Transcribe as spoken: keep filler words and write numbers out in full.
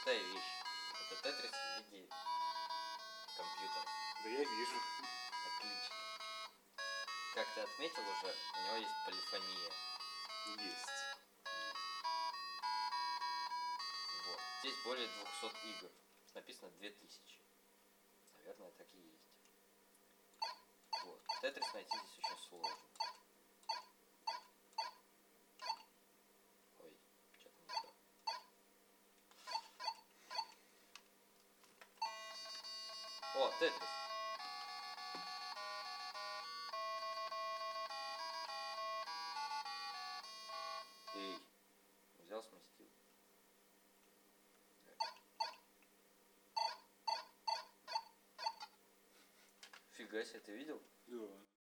простая вещь. Это тетрис в виде компьютера. Да я вижу. Отлично. Как ты отметил уже, у него есть полифония. Есть. Вот. Здесь более двухсот игр. Написано две тысячи. Наверное, так и есть. Вот. Тетрис найти здесь очень сложно. Ой, что-то не то. О, Тетрис. Эй, взял, сместил. Фига себе, ты видел? Да.